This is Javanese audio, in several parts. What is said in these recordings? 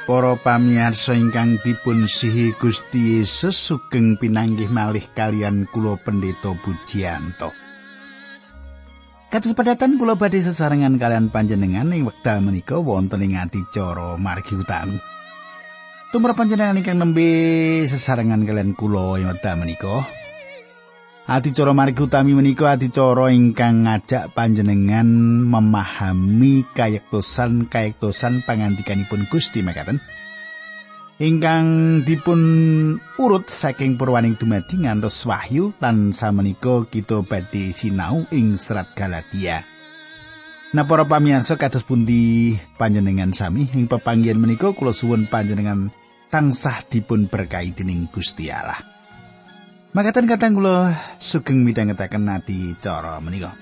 Para pamirsa ingkang dipun sihi Gusti Yesus sugeng pinanggih malih kalian kula Pendeta Pujiyanto. Kados padatan kula badhe sesarengan kalian panjenengan ing wekdal menika wonten ing adicara margi utami. Tumrap panjenengan ingkang nembe sesarengan kalian kula ing wekdal menika. Adicara margi utami menika adicara ingkang ngajak panjenengan memahami kayektosan pangandikanipun Gusti mekaten. Ingkang dipun urut saking Purwaning dumadi ngantos Wahyu lan samenika kita badhe sinau ing Serat Galatia. Nah para pamirsa kados pundi panjenengan sami ing pepanggihan menika kula suwun panjenengan tansah dipun berkahi dening Gusti Allah. Makaten katang kula sugeng midhangetaken nadi cara menika.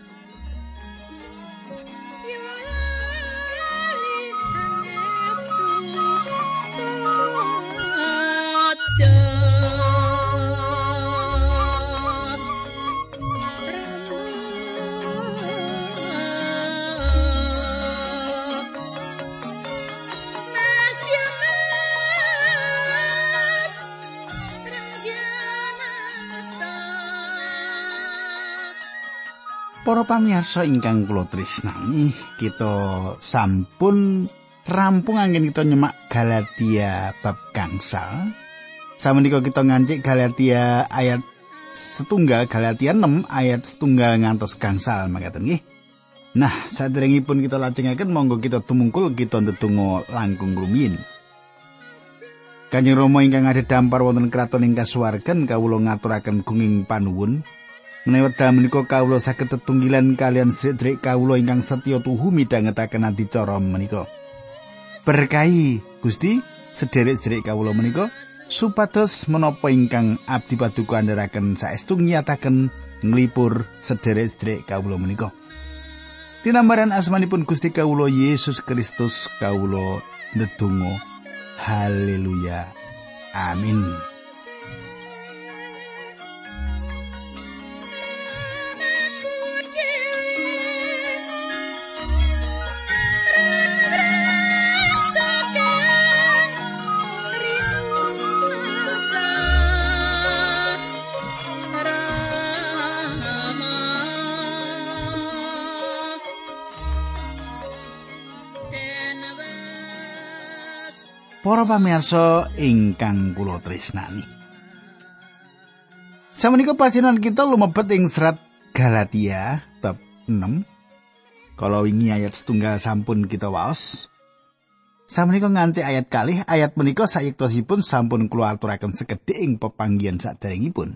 Para pamirsa ingkang kula tresnani, kita sampun rampung anggen kita nyemak Galatia bab gangsal. Samenika kita ngancik Galatia ayat setunggal, Galatia 6 ayat setunggal ngantos gangsal makaten nggih. Nah, saderengipun kita lajengaken monggo kita tumungkul kita ndedonga langkung rumiyin. Kanjeng Rama ingkang adhedhampar wonten kraton ing kasuwargan kawula ngaturaken gunging panuwun. Menawi wekdal menika kawula saged tetunggilan kalian sedherek kawula ingkang setya tuhu midhangetaken adicara menika. Berkahi Gusti sedherek-sedherek kawula menika supados menapa ingkang abdi paduka andharaken saestu nyataken nglipur sedherek-sedherek kawula menika. Tinambaran asmanipun Gusti kawula Yesus Kristus kawula ndedonga. Haleluya. Amin. Para pamirsa ingkang kula tresnani. Samenika pasinan kita lumebet ing Serat Galatia bab 6. Kala wingi ayat setunggal sampun kita waos. Samenika nganti ayat kalih, ayat menika sayektosipun sampun kula aturaken sekedhik ing pepanggihan saderengipun.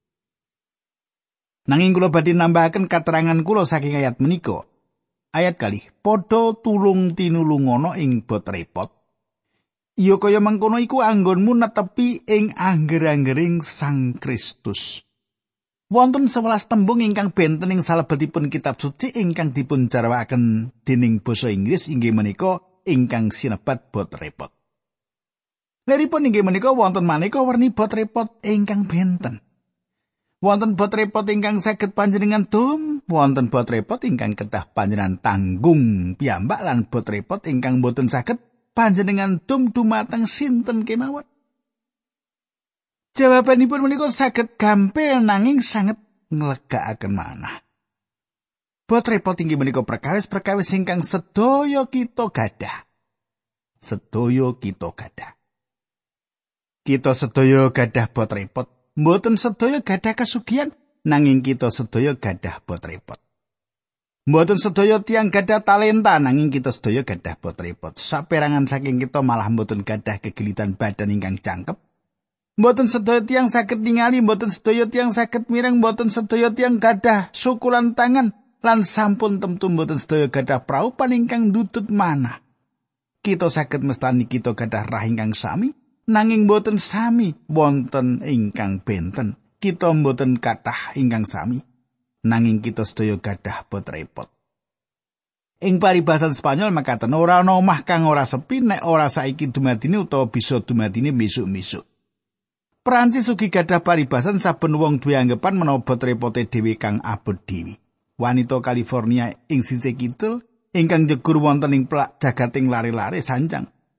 Nanging kula badhe nambahaken katerangan kula saking ayat menika. Ayat kalih, padha tulung tinulungana ing bot repot. Ya kaya mangkono iku anggonmu netepi ing angger-anggering Sang Kristus. Wonten 11 tembung ingkang benten ing salebetipun kitab suci ingkang dipun jarwakaken dening basa Inggris inggih menika ingkang sinebat bot repot. Leripun inggih menika wonten maneka werni bot repot ingkang benten. Wonten bot repot ingkang saged panjenengan dum, wonten bot repot ingkang kedah panjenengan tanggung piyambak lan bot repot ingkang boten saged panjenengan dum dumateng sinten kemawon. Jawabanipun menika saged gampil nanging sanget nglegakaken manah. Bot repot inggih menika perkawis-perkawis ingkang sedaya kita gadah. Sedaya kita gadah. Kita sedaya gadah bot repot. Mboten sedaya gadah kasugihan nanging kita sedaya gadah bot repot. Mboten sedaya tiyang gadah talenta nanging kita sedaya gadah bot repot. Saperangan saking kita malah mboten gadah kegelitan badan ingkang jangkep. Mboten sedaya tiyang saged ningali, mboten sedaya tiyang saged mireng, mboten sedaya tiyang gadah sukulan tangan lan sampun temtu mboten sedaya gadah praupan ingkang ndutut manah. Kita saged mestani kita gadah rah ingkang sami nanging mboten sami wonten ingkang benten. Kita mboten kathah ingkang sami nanging kita sedaya gadah bot repot. Ing paribasan Spanyol makaten ora ana omah kang ora sepi nek ora saiki dumadine utawa bisa dumadine besuk-besuk. Prancis ugi gadah paribasan saben wong duwe anggapan menawa bot repote dhewe kang abot dhewe. Wanita California ing sisih kidul ingkang jegur wonten ing jagating lare-lare sanjang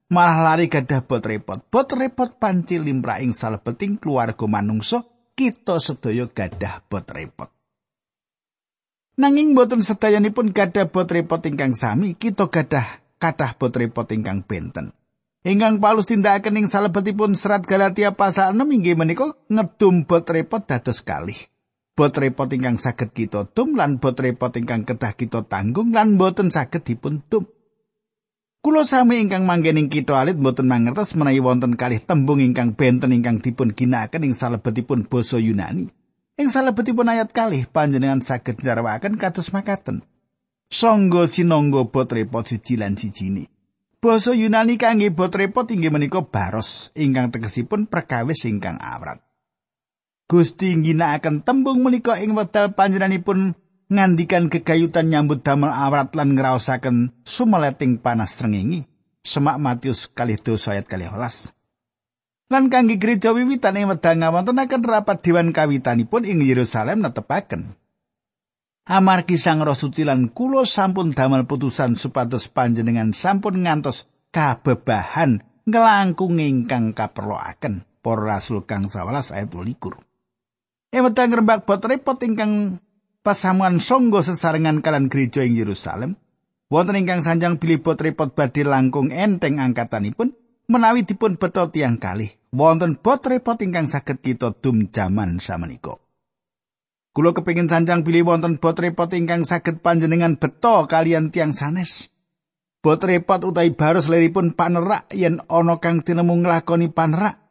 malah lari gadah bot repot. Bot repot panci limrah ing salebeting keluarga manungsa, kita sedaya gadah bot repot. Nanging boten sedayanipun gadah bot repot ingkang sami, kita gadah kathah bot repot ingkang benten. Ingkang Paulus tindakaken ing salebetipun serat Galatia pasal 6 inggih menika ngedum bot repot dados kalih. Bot repot ingkang saged kita dum lan bot repot ingkang kedah kita tanggung lan boten saged dipun dum. Kula sami ingkang manggen ing kitha alit boten mangertos menawi wonten kalih tembung ingkang benten ingkang dipun ginakaken ing salebetipun basa Yunani. Ing salebetipun ayat kalih panjenengan saged njarwaken kados makaten. Sangga sinangga bot repot siji lan sijine. Basa Yunani kangge bot repot inggih menika baros ingkang tegesipun perkawis ingkang awrat. Gusti ngginakaken tembung menika ing wekdal panjenenganipun ngandikan gegayutan nyambut damel awrat lan ngraosaken sumeleting panas srengenge. Semak Matius 2 ayat 12. Lan kangge gereja wiwitan ing wekdal ngawontenaken rapat dewan kawitanipun ing Yerusalem netepaken. Amargi Sang Roh Suci lan kula sampun damel putusan supados panjenengan sampun ngantos kabebahan ngelangkung ingkang kaperloaken. Para Rasul kang 11 ayat 12. Ewetang ngrembak bot repot ingkang pasamuan sangga sesarengan kalan gereja ing Yerusalem, wonten ingkang sanjang bilih bot repot badhe langkung enteng angkatanipun menawi dipun beto tiyang kalih. Wonten bot repot ingkang saged kita dum jaman samenika. Kula kepengin sanjang bilih wonten bot repot ingkang saged panjenengan beto kalian tiang sanes. Bot repot utawi baros leripun panerak yen ana kang tinemu nglakoni panerak.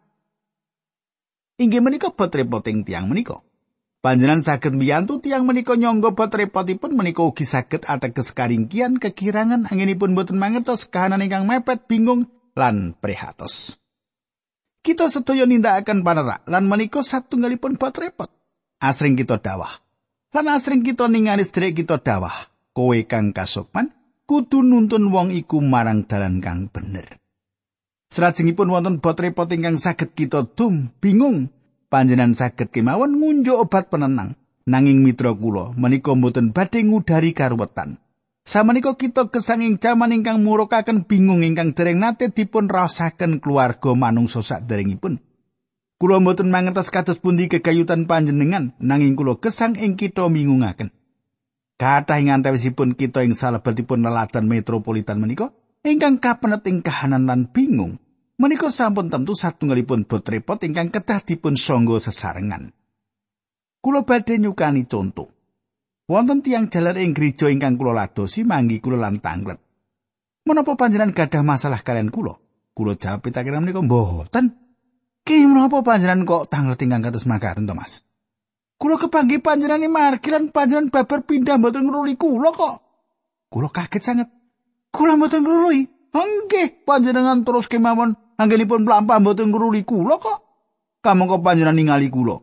Inggih menika bot repoting tiang menika. Panjenengan saged mbiyantu tiang menika nyangga bot repotipun menika ugi saged ateges karingkian kekirangan anginipun boten mangertos kahanan ingkang mepet bingung lan prihatos. Kita sedaya nindakaken panerak lan menika satunggalipun bot repot. Asring kita dawah. Lan asring kita ningali sedherek kita dawah. Kowe kang kasukman kudu nuntun wong iku marang dalan kang bener. Salajengipun wonten bot repot ingkang saged kita dum bingung. Panjenengan saged kemawon ngunjuk obat penenang. Nanging mitra kula menika mboten badhe ngudari karuwetan. Samenika kita gesang ing jaman ingkang murukaken bingung ingkang dereng nate dipun raosaken keluarga manungsa saderengipun. Kula mboten mangertos kados pundi gegayutan panjenengan, nanging kula gesang ing kitha mingungaken. Kathah ing antawisipun kita ing salebetipun leladan metropolitan menika ingkang kapenet ing kahanan lan bingung. Menika sampun tentu satunggalipun bot repot ingkang kedah dipun sangga sesarengan. Kula badhe nyukani conto. Wonten tiyang jaler ing gereja ingkang kula ladosi manggi kula lan tanglet. Menapa panjenengan gadah masalah kalian kula? Kula jawab pitakenan menika mboten. Ki menapa panjenengan kok tanglet ingkang kados makaten to, Mas? Kula kepanggih panjenengan margi lan panjenengan babar pindah mboten ngruli kula kok. Kula kaget sanget. Kula mboten ngruli. Nggih, panjenengan terus kemawon anggenipun mlampah mboten ngruli kula kok. Kamangka panjenengan ningali kula.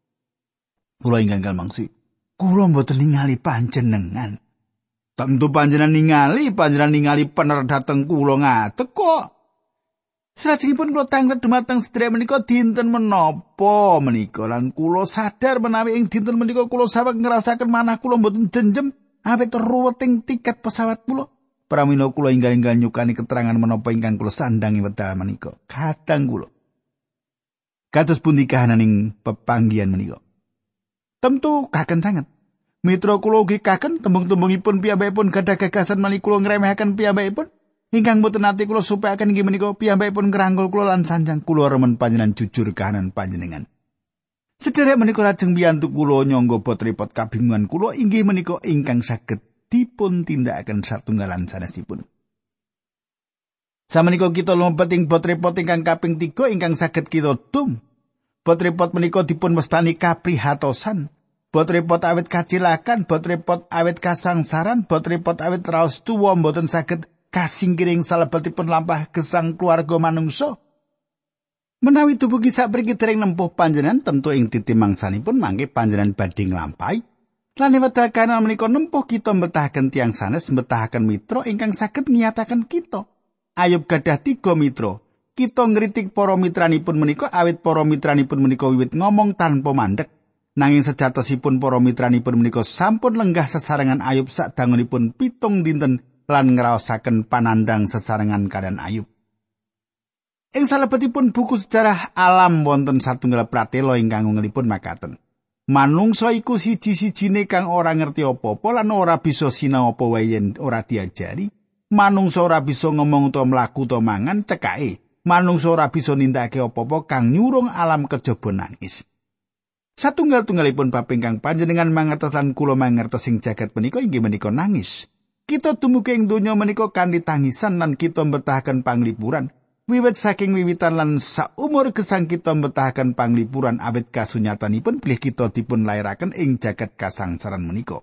Kula ingkang mangsi. Kula mboten ningali panjenengan. Tentu panjenengan ningali pener dhateng kula ngadeg kok. Salajengipun kula tanglet dumateng sedherek menika dinten menapa menika lan kula sadar menawi ing dinten menika kula saweg ngrasaken manah kula mboten jenjem awit ruweting tiket pesawat kula. Pramila kula inggal-inggal nyukani keterangan menapa ingkang kula sandhangi wekdal menika. Kadang kula kados pundi kahanan ing pepanggihan menika. Tentu kaken sanget. Mitra kula ugi kaken tembung-tembungipun piyambakipun gadah gagasan malih kula ngremehaken piyambakipun. Ingkang boten nate kula supekaken inggih menika piyambakipun ngrangkul kula lan sanjang kula remen panjenengan jujur kahanan panjenengan. Sedherek menika lajeng mbiyantu kula nyangga bot repot kabingungan kula inggih menika ingkang saged dipun tindakaken satunggalan sanesipun. Samenika kita lumebet ing bot repot ingkang kaping 3 ingkang saged kita dum. Bot repot menika dipun mestani kaprihatosan. Bot repot awit kacilakan, bot repot awit kasangsaran, bot repot awit raos tuwa mboten saged kasingkiring salebetipun lampah gesang keluarga manungsa. Menawi dumugi sapriki dereng nempuh panjenengan tentu ing titimangsanipun mangke panjenengan badhe nglampahi. Lan wekdal kanan menika nempuh kita mbetahaken tiyang sanes, mbetahaken mitra ingkang saged ngiyataken kita. Ayub gadah 3 mitra. Kita ngritik para mitranipun menika awit para mitranipun menika wiwit ngomong tanpa mandhek. Nanging sejatosipun para mitranipun menika sampun lenggah sesarengan Ayub sadangunipun 7 dinten lan ngraosaken panandang sesarengan kalian Ayub. Ing salebetipun buku sejarah alam wonten satunggal pratela ingkang ngelipun makaten. Manungsa iku siji-sijine kang ora ngerti apa-apa lan ora bisa sinau apa wae yen ora diajari. Manungsa ora bisa ngomong utawa mlaku utawa mangan cekake. Manungsa ora bisa nindakake apa-apa kang nyurung alam kejaba nangis. Satunggal-tunggalipun bab ingkang panjenengan mangertos lan kula mangertos ing jagat menika inggih menika nangis. Kita dumugi ing donya menika kanthi tangisan lan kita mbetahaken panglipuran. Wiwit saking wiwitan lan saumur gesang kita mbetahaken panglipuran awit kasunyatanipun bilih kita dipun lairaken ing jagat kasangsaran menika.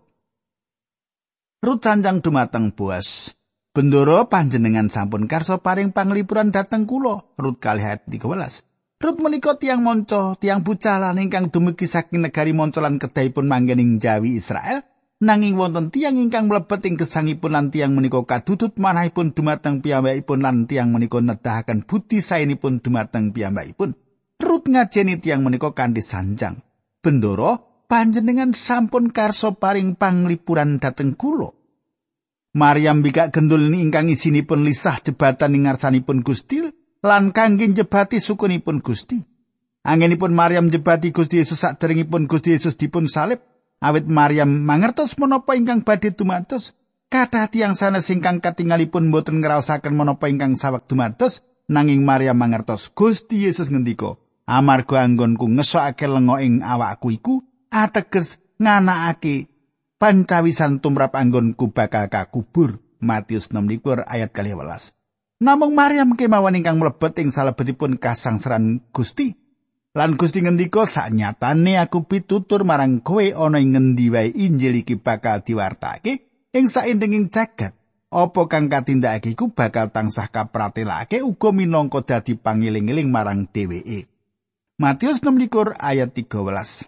Rut sanjang dumateng Boas. Bendoro panjenengan sampun karsa paring panglipuran dhateng kula. Rut 2:13. Rut menika tiyang monco, tiyang bucalan ingkang dumugi saking negari monco lan kedahipun manggen ing Jawi Israel. Nanging wonten tiyang ingkang mlebet ing gesangipun lan tiyang menika kadudut manahipun dumateng piyambakipun lan tiyang menika nedahaken budi saenipun dumateng piyambakipun. Rut ngajeni tiyang menika kanthi sanjang. Bendoro, panjenengan sampun karsa paring panglipuran dhateng kula. Maryam bikak gendul ingkang isinipun lisah jebatan ing ngarsanipun Gusti lan kangge njebati sukunipun Gusti. Anggenipun Maryam jebati Gusti Yesus saderengipun Gusti Yesus dipun salib. Awit Maryam mangertos menapa ingkang badhe dumados, kathah tiyang sanes ingkang katingalipun boten ngraosaken menapa ingkang saweg dumados, nanging Maryam mangertos Gusti Yesus ngendika, "Amarga anggonku ngesokake lenga ing awakku iku, ateges nganakake pancawisan tumrap anggonku bakal kakubur." Matius 6:12. Namung Maryam kemawon ingkang mlebet ing salebetipun kasangsaran Gusti. Lan Gusti ngendika, "Saknyatane aku pitutur marang kowe ana ing ngendi wae Injil iki bakal diwartake ing saindenging jagat. Apa kang katindakake iku bakal tansah kapratelake uga minangka dadi pangiling-iling marang dheweke." Matius 6:13.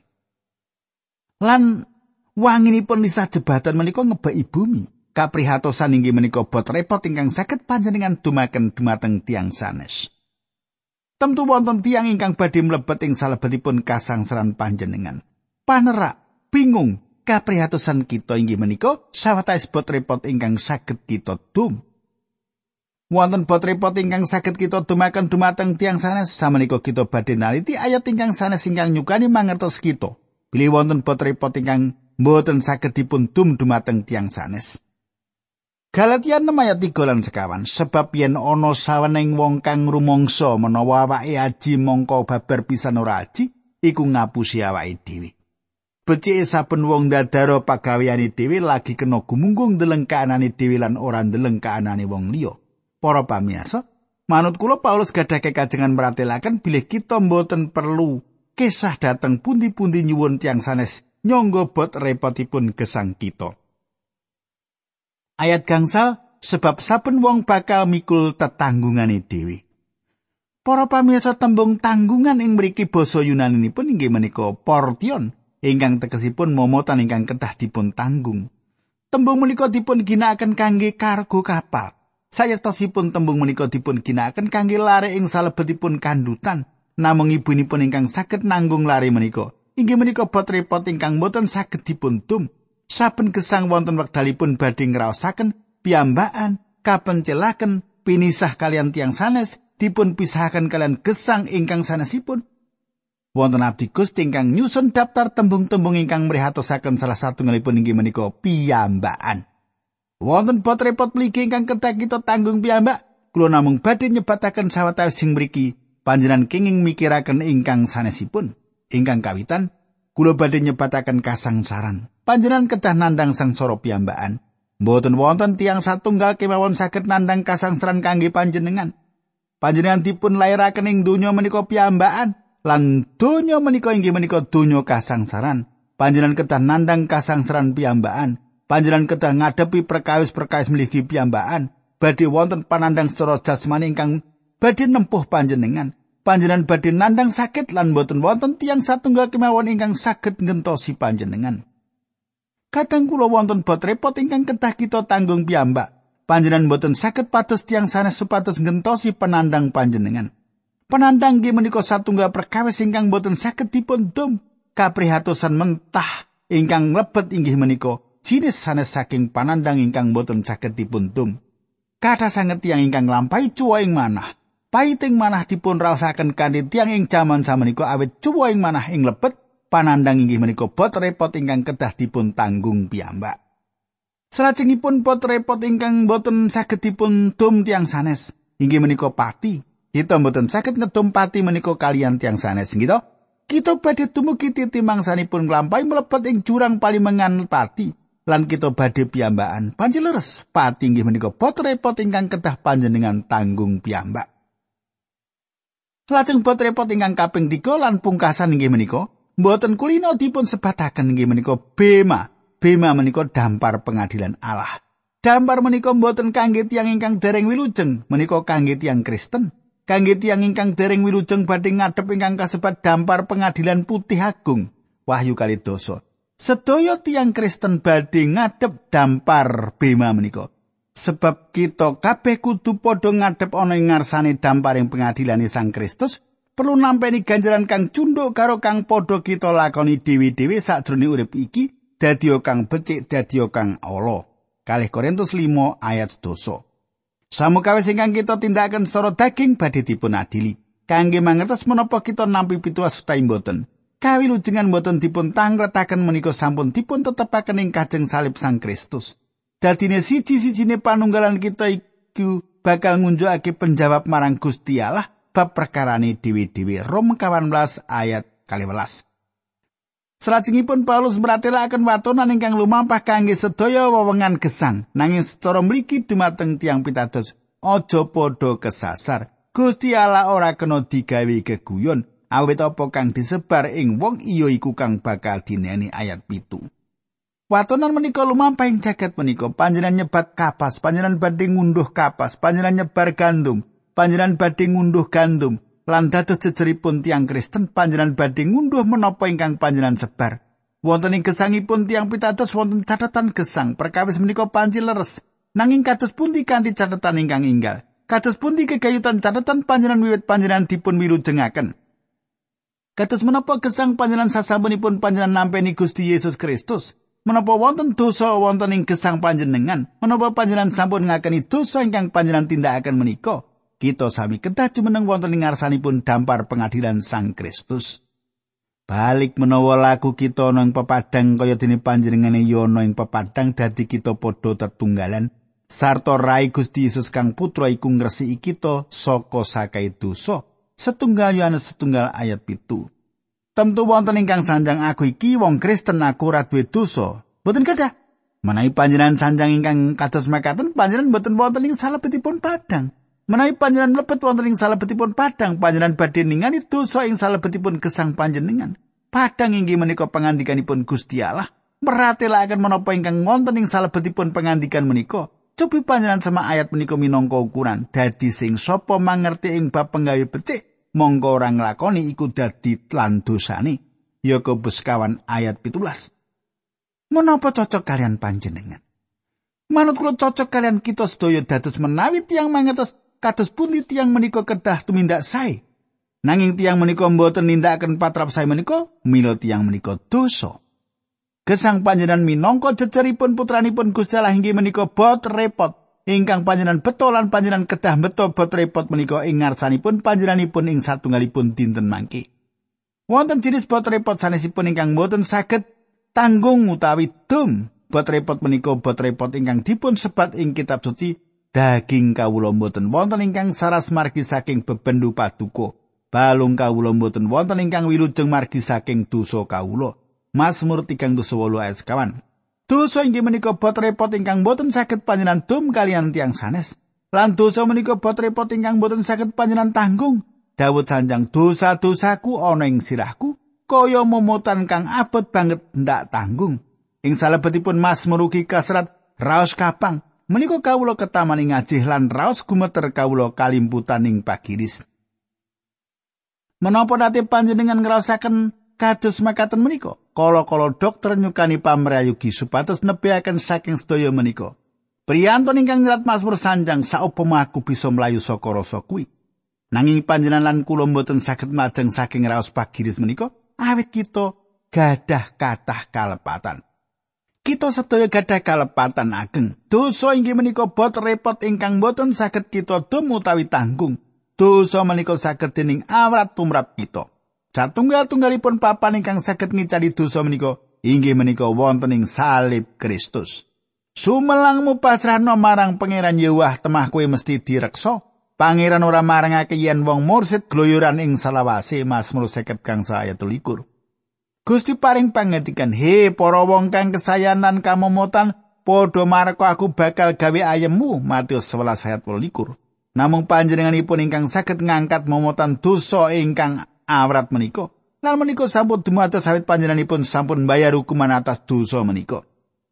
Lan wanginipun lisah jebatan menika ngebaki bumi. Kaprihatosan inggih menika bot repot ingkang saged panjenengan dumaken dumateng tiyang sanes. Tentu wonten tiyang ingkang badhe mlebet ing salebetipun kasangsaran panjenengan. Panerak, bingung, kaprihatosan kita inggih menika sawetawis bot repot ingkang saged kita dum. Wonten bot repot ingkang saged kita dumaken dumateng tiyang sanes, sameneika kita badhe naliti ayat ingkang sanes ingkang nyukani mangertos kita. Bilih wonten bot repot ingkang mboten saged dipun dum dumateng tiyang sanes. Galatia 6:3-4. Sebab yen ana saweneng wong kang rumangsa menawa awake aji mongko babar pisan ora aji, iku ngapusi awake dhewe. Becike saben wong ndadara pagaweane dhewe lagi kena gumunggung ndeleng kaanane dhewe lan ora ndeleng kaanane wong liya. Para pamirsa, manut kula Paulus gadhah kajengan meratelaken bilih kita mboten perlu kesah dateng pundi-pundi nyuwun tiyang sanes nyangga bot repotipun gesang kita. Ayat gangsal, sebab saben wong bakal mikul tetanggungane dhewe. Para pamirsa, tembung tanggungan ing mriki basa Yunaninipun inggih menika portion, ingkang tegesipun momotan ingkang kedah dipun tanggung. Tembung menika dipun ginakaken kangge kargo kapal. Sayektosipun tembung menika dipun ginakaken kangge lare ing salebetipun kandutan, namung ibunipun ingkang saged nanggung lare menika inggih menika bot repot ingkang boten saged dipun dum. Saben gesang wonten wekdalipun badhe ngraosaken piyambakan, kapencelaken, pinisah kalian tiyang sanes, dipun pisahaken kalian gesang ingkang sanesipun. Wonten abdi Gusti ingkang nyusun daftar tembung-tembung ingkang mrihatosaken salah satunggalipun inggih menika piyambakan. Wonten bot repot mligi ingkang kedah kita tanggung piyambak, kula namung badhe nyebataken sawetawis sing mriki panjenengan kenging mikiraken ingkang sanesipun. Ingkang kawitan kula badhe nyebataken kasangsaran. Panjenengan kedah nandhang sangsara piyambakan. Mboten wonten tiyang satunggal kemawon saged nandhang kasangsaran kangge panjenengan. Panjenengan dipun lairaken ing donya menika piyambakan, lan donya menika inggih menika donya kasangsaran. Panjenengan kedah nandhang kasangsaran piyambakan. Panjenengan kedah ngadepi perkawis-perkawis mligi piyambakan. Badhe wonten panandhang secara jasmani ingkang badhe nempuh panjenengan. Panjenengan badhe nandhang sakit lan mboten wonten tiyang satunggal kemawon ingkang saged ngentosi panjenengan. Kadang kula wonten bot repot ingkang kedah kita tanggung piyambak. Panjenengan boten saged pados tiyang sanes supados ngentosi penandang panjenengan. Penandang nggih menika satunggal perkawis ingkang boten saged dipun dum. Kaprihatosan mentah ingkang mlebet inggih menika jinis sanes saking panandang ingkang boten saged dipun dum. Kathah sanget tiyang ingkang nglampahi cuwa ing manah. paiting manah dipun raosaken kanthi tiyang ing jaman samenika awit cuwa ing manah ing lebet panandang inggih menika bot repot ingkang kedah dipun tanggung piyambak. Salajengipun bot repot ingkang boten saged dipun dum tiyang sanes inggih menika pati. Kita boten saged ngedum pati menika kalian tiyang sanes kita badhe dumugi titi mangsanipun nglampahi mlebet ing jurang palimengan pati lan kita badhe piyambakan panjileres pati inggih menika bot repot ingkang kedah panjenengan tanggung piyambak. Lajeng bot repot ingkang kaping 3 lan pungkasan inggih menika boten kulino dipun sebataken inggih menika bema. Bema menika dampar pengadilan Allah. Dampar menika boten kangge tiyang ingkang dereng wilujeng, menika kangge tiyang Kristen. Kangge tiyang ingkang dereng wilujeng badhe ngadhep ingkang kasebat dampar pengadilan putih agung. Wahyu 2. Sedaya tiyang Kristen badhe ngadhep dampar bema menika. Sebab kita kabeh kudu padha ngadhep ana ing ngarsane damparing pengadilane Sang Kristus, perlu nampeni ganjaran kang cunduk karo kang padha kita lakoni dhewe-dhewe sakjroning urip iki. Dadio kang becik dadio kang ala. 2 Korintus 5 ayat 10. Samukawis ingkang kita tindakaken sara daging badhe dipun adili. Kangge mangertos menapa kita nampi pituas utawi mboten. Kawilujengan mboten dipun tangletaken menika sampun dipun tetepaken ing kajeng salib Sang Kristus. Dadine siji-sijine panunggalan kita iku bakal ngunjukake penjawab marang Gusti Allah bab perkarane dhewe-dhewe. Rom 18 ayat 12. Salajengipun Paulus meratelaken watonan ingkang lumampah kangge sedaya wewengan gesang, nanging secara mligi dumateng tiyang pitados aja padha kesasar. Gusti Allah ora kena digawe geguyon, awit apa kang disebar ing wong iya iku kang bakal dineni ayat 7. Watonan menika lumampah ing jagat menika, panjenengan nyebat kapas, panjenengan badhe ngunduh kapas, panjenengan nyebar gandum, panjenengan badhe ngunduh gandum. Lan dados jejeripun tiang Kristen panjenengan badhe ngunduh menapa ingkang panjenengan sebar. Wonten ing gesangipun tiang pitados wonten catatan gesang perkawis menika panci leres. Nanging kados pundi kanthi catatan ingkang enggal? Kados pundi kegayutan catatan panjenengan wiwit panjenengan dipun wilujengaken? Kados menapa gesang panjenengan sasampunipun panjenengan nampeni Gusti Yesus Kristus? Menapa wonten dosa wonten ing gesang panjenengan? Menapa panjenengan sampun ngakeni dosa ingkang panjenengan tindakaken menika? Kita sami kedah jumeneng wonten ing ngarsanipun dampar pengadilan Sang Kristus. Balik menawa laku kita ana ing pepadang kaya dene panjenengane ya ana ing pepadang dadi kita padha tetunggalan sarta rai Gusti Yesus kang putra iku ngresiki kita saka sakai dosa. Setunggal Yohanes 1 ayat 7. Temtu wonten ingkang sanjang aku iki wong Kristen aku ora duwe dosa. Boten kedah. Menawi panjenengan sanjang ingkang kados mekaten panjenengan boten wonten ing salebetipun padang. Menawi panjenengan mlebet wonten ing salebetipun padang, panjenengan badhe ningali dosa ing salebetipun gesang panjenengan. Padang inggih menika pangandikanipun Gusti Allah. Meratelaken menapa ingkang wonten ing salebetipun pangandikan menika. Cobi panjenengan sama ayat menika minangka ukuran. Dadi sing sapa mangerti ing bab penggawe becik, mongko ora nglakoni iku dadi lan dosane. Yakobus 1 ayat 17. Menapa cocok kalian panjenengan? Manut kula cocok kalian kita sedaya dados menawi tiyang mangertos kados pundi tiyang menika kedah tumindak sae. Nanging tiyang menika mboten nindakaken patrap sae menika, mila tiyang menika dosa. Gesang panjenengan minangka jejeripun putranipun Gusti Allah inggih menika bot repot. Ingkang panjenengan beto lan panjenengan kedah beto bot repot menika ing ngarsanipun panjenenganipun ing satunggalipun dinten mangke. Wonten jinis bot repot sanesipun ingkang mboten saged tanggung utawi dum. Bot repot menika bot repot ingkang dipun sebat ing kitab suci. Daging kawula mboten wonten ingkang saras margi saking bebendu paduka. Balung kawula mboten wonten ingkang wilujeng margi saking dosa kawula. Mazmur 38 ayat 1. Dosa inggih menika bot repot ingkang mboten saged panjenengan dum kalian tiyang sanes. Lan dosa menika bot repot ingkang mboten saged panjenengan tanggung. Dawud sanjang dosa-dosaku ana ing sirahku, kaya momotan kang abot banget ndak tanggung. Ing salebetipun Mazmur ugi kaserat raos kapang. Menika kawula ketaman ing ngajih lan raos gumeter kawula kalimputan ing pagiris. Menapa nate panjenengan ngraosaken kados makaten menika? Kala-kala dokter nyukani pamrayugi supados nebihaken saking sedaya menika. Priyantun ingkang nyerat Mazmur sanjang saupama aku bisa mlayu saka rasa kuwi. Nanging panjenengan lan kula mboten saged majeng saking raos pagiris menika awit kita gadah kathah kalepatan. Kita sedaya gadah kalepatan ageng. Dosa inggih menika bot repot ingkang boten saged kita dum utawi tanggung. dosa menika saged dening awrat tumrap kita. Satunggal-tunggalipun papan ingkang saged ngicali dosa menika inggih menika wonten ing salib Kristus. Sumelangmu pasrahno marang Pangeran Yewah temah kowe mesti direksa. Pangeran ora marangake yen wong mursid gloyoran ing salawase Mazmur 50 gangsal ayat 13. Gusti paring pangetikan, "He para wong kang kesayanan kamomotan, padha mareka aku bakal gawe ayemmu." Matius 11 ayat 12. Namung panjenenganipun ingkang saged ngangkat momotan dosa ingkang awrat menika. Lan menika sampun dumados sawit panjenenganipun sampun mbayar hukuman atas dosa menika.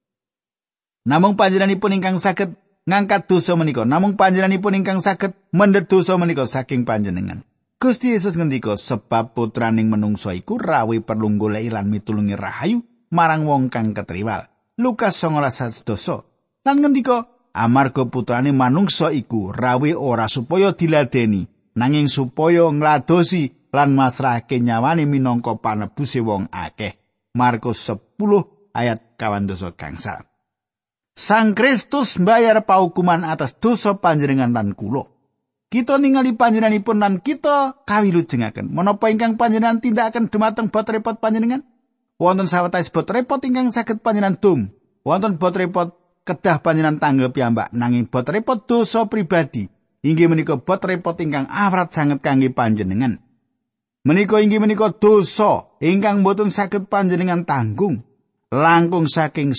Namung panjenenganipun ingkang saged ngangkat dosa menika, namung panjenenganipun ingkang saged mendhet dosa menika saking panjenengan. Gusti Yesus ngendika, "Sebab putraning menungso iku rawi perlu goleki lan mitulungi rahayu marang wong kang ketriwal." Lukas 19:10. Lan ngendika, "Amarga putrane manungsa iku rawi ora supaya diladeni, nanging supaya ngladosi lan masrahake nyawane minangka panebuse wong akeh." Markus 10 ayat 12 gangsal. Sang Kristus mbayar paukuman atas dosa panjenengan lan kula. Kita ningali panjenenganipun lan kita kawilujengaken. Menapa ingkang panjenengan tindakaken dumateng bot repot panjenengan? Wonten sawetawis bot repot ingkang saged panjenengan dum. Wonten bot repot kedah panjenengan tanggel piyambak, nanging bot repot dosa pribadi inggih menika bot repot ingkang awrat sanget kangge panjenengan. Menika inggih menika dosa ingkang boten saged panjenengan tanggung. Langkung saking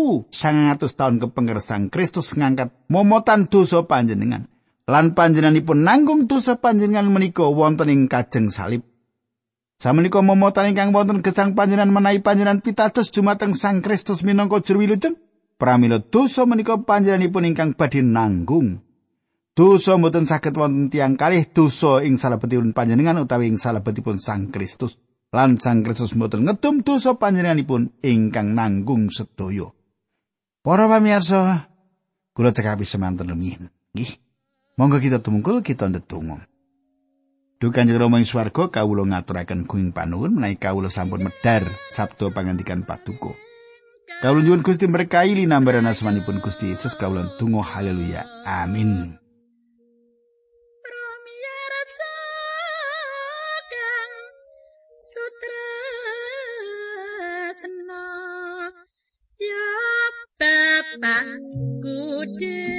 1900 taun kepengker Sang Kristus ngangkat momotan dosa panjenengan. Lan panjenenganipun nanggung dosa panjenengan menika wonten ing kajeng salib. Samenika momotan ingkang wonten gesang panjenengan menawi panjenengan pitados dumateng Sang Kristus minangka juru wilujeng. Pramila dosa menika panjenenganipun ingkang badhe nanggung. Dosa mboten saged wonten tiyang kalih dosa ing salebetipun panjenengan utawi ing salebetipun Sang Kristus. Lan Sang Kristus mboten ngedum dosa panjenenganipun ingkang nanggung sedaya. Para pamirsa, kula cekapi semanten rumiyin. Nggih. Monggo kita tumungkul kita ndedonga. Duh Kanjeng Rama ing swarga, kawula ngaturaken gunging panuwun menawi kawula sampun medhar sabda pangandikan Paduka. Kawula nyuwun Gusti berkahi linambaran asmanipun Gusti Yesus, kawula ndonga haleluya. Amin. Bapakku